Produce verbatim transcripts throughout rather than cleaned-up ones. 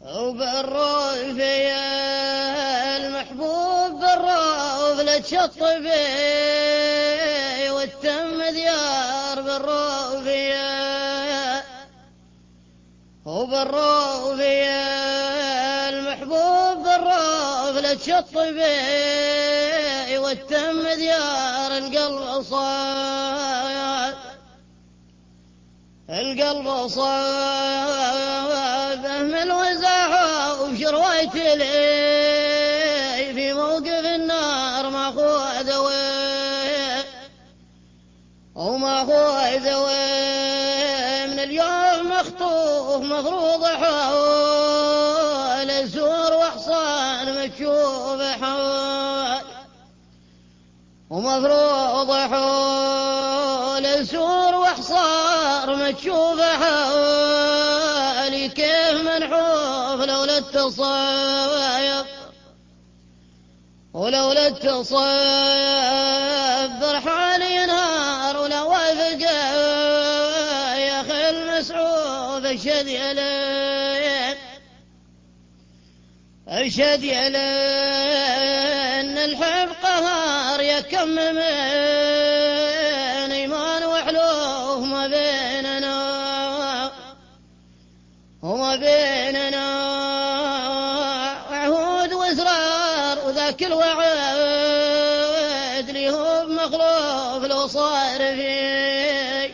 وبالروف يا المحبوب بالروف لا تشطفي والتم ديار بالروف يا وبالروف يا المحبوب بالروف لا تشطفي والتم ديار القلب صاد القلب صابه من الوزاحة وشرويت لي في موقف النار ما أخوه ذوي وما أخوه ذوي من اليوم مخطوف مفروض حول الزور وحصان مكشوف حول ومفروض حول الزور وحصار مكشوف حولي كيف منحوف لولا التصايب ولولا التصايب برحالي نار ولا وافق يا اخي المسعوف اشهد يلين اشهد يلين ان الحب قهار يا كم من ايمان وحلوف ما بيننا وما بيننا وعهود واسرار وذاك الوعد لي هو مخلوف لو صار في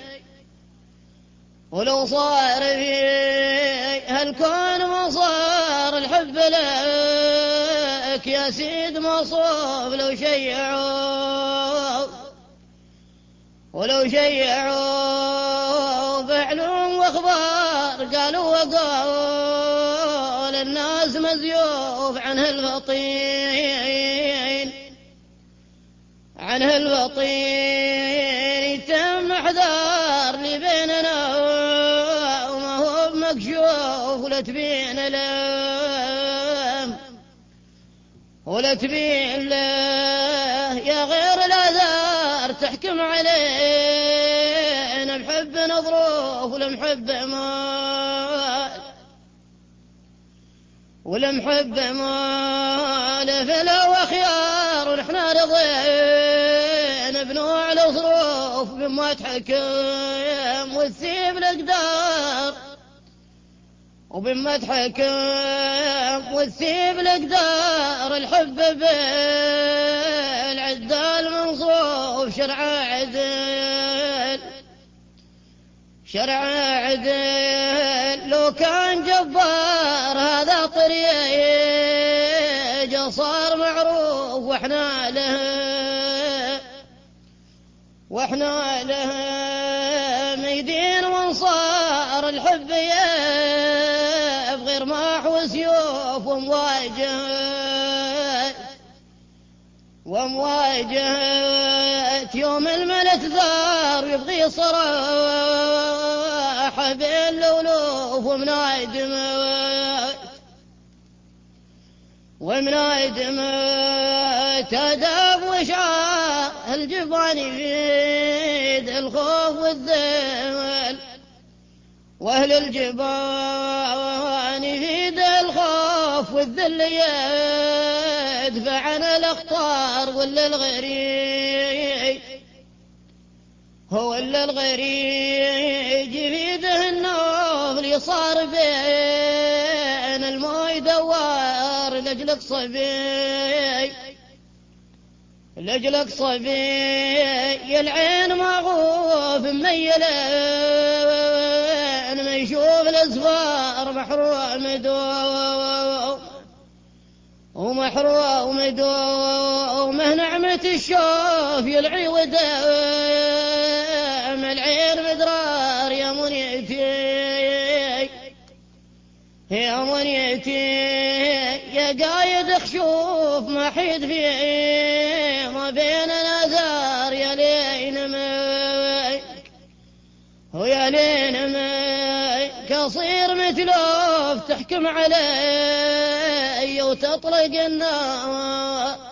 ولو صار في هالكون ما صار الحب لك يا سيد مصوف لو شيعوا ولو شيعوا بعلوم واخبار قالوا وقال الناس مزيوف عنه البطين عنه البطين تم احذار لي بيننا وما هو مكشوف ولا تبين له ولا تبين له يا غير الآثار تحكم علينا بحب نظروف ولمحب مال ولمحب مال فلا وخيار ونحن رضينا بنوع الظروف بما تحكم وتثيب الأقدار وبما تحكم وتثيب الأقدار الحب بالعدال منصوف شرع عدل شرع عدل لو كان جبار هذا طريق صار معروف واحنا له واحنا له ميدين وانصار الحب بغير ماح وسيوف ومواجهة ومواجهة يوم الملك ثار يبغي صراحة بين الألوف ومنايدمات ومنايدمات تداب وشعار الجبان يفيد الخوف والذمل واهل الجبان يفيد الخوف والذل يدفع عن الاخطار ولا الغريب هو اللي الغريب يفيده النوف اللي صار بين الماي دوار لاجلك صبي لاجلك صبي العين مغوف ميلين ما يشوف الازفار محروم دوم ومحروم دومه نعمة الشوف يلعي ودم العين مدرار يا منيتي يا منيتي يا قايد خشوف ما حيد فيه ما بين الازار يا لين ميك ويا لين ميك اصير مثلوف تحكم علي وتطلق النار